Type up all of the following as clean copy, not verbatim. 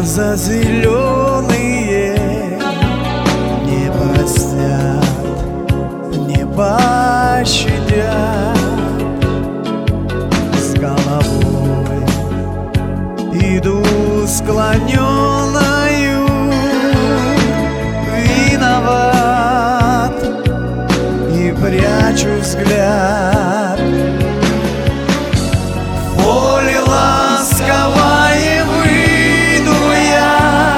за зеленые не простят, не пощадят. С головой иду склоненную, виноват и прячу взгляд. В поле ласковое выйду я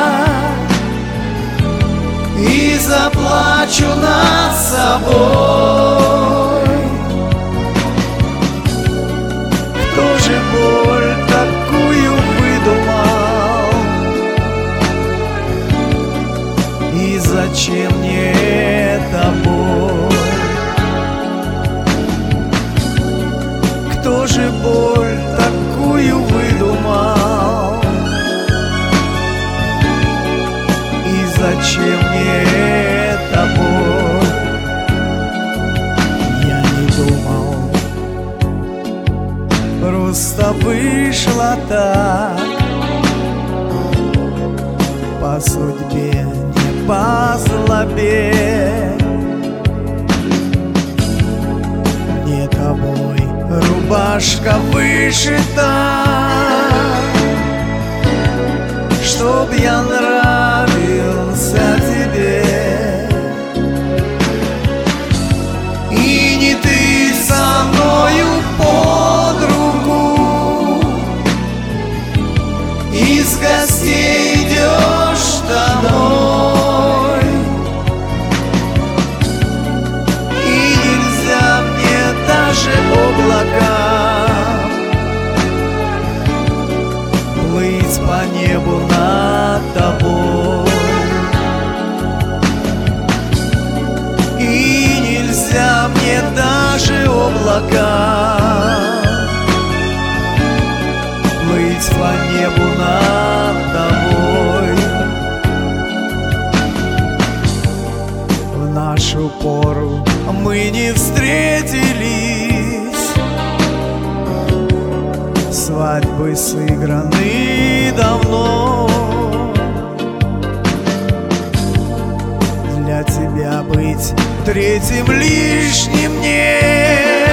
и заплачу над собой. Кто же боль такую выдумал? И зачем мне эта боль? Кто же боль такую выдумал? И зачем мне эта боль? Я не думал, просто вышло так. По судьбе, не по злобе. Не тобой рубашка вышита, чтоб я нравился тебе. И не ты со мною под руку из гостей идешь домой. И нельзя мне даже облакам плыть по небу над тобой. И нельзя мне даже облакам плыть по небу над тобой. В нашу пору мы не встретились, свадьбы сыграны давно. Для тебя быть третьим лишним нет.